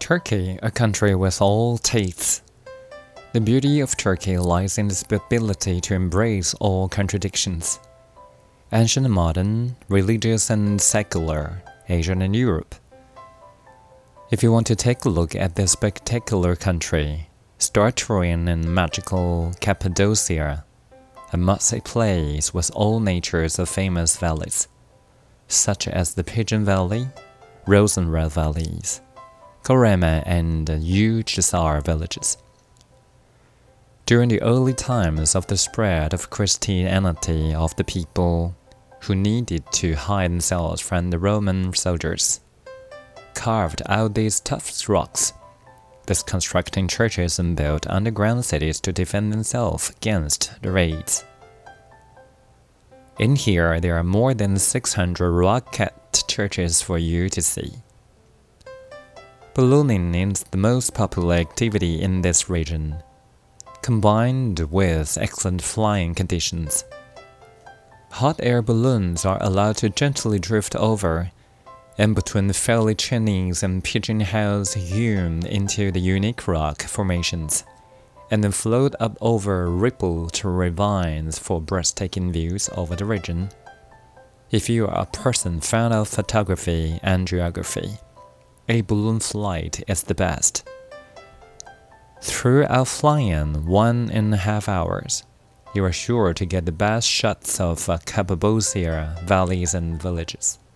Turkey, a country with all tastes. The beauty of Turkey lies in its ability to embrace all contradictions. Ancient and modern, religious and secular, Asian and Europe. If you want to take a look at this spectacular country, start touring in magical Cappadocia, a must-see place with all natures of famous valleys, such as the Pigeon Valley, Rosenrad valleys, Korema and Uçhisar villages. During the early times of the spread of Christianity of the people who needed to hide themselves from the Roman soldiers, carved out these tough rocks, thus constructing churches and built underground cities to defend themselves against the raids. In here, there are more than 600 rock-cut churches for you to see. Ballooning is the most popular activity in this region, combined with excellent flying conditions. Hot air balloons are allowed to gently drift over in between the fairly chimneys and pigeonholes hewn into the unique rock formations, and then float up over rippled ravines for breathtaking views over the region. If you are a person fond of photography and geography, a balloon flight is the best. Throughout flying 1.5 hours, you are sure to get the best shots of Cappadocia valleys and villages.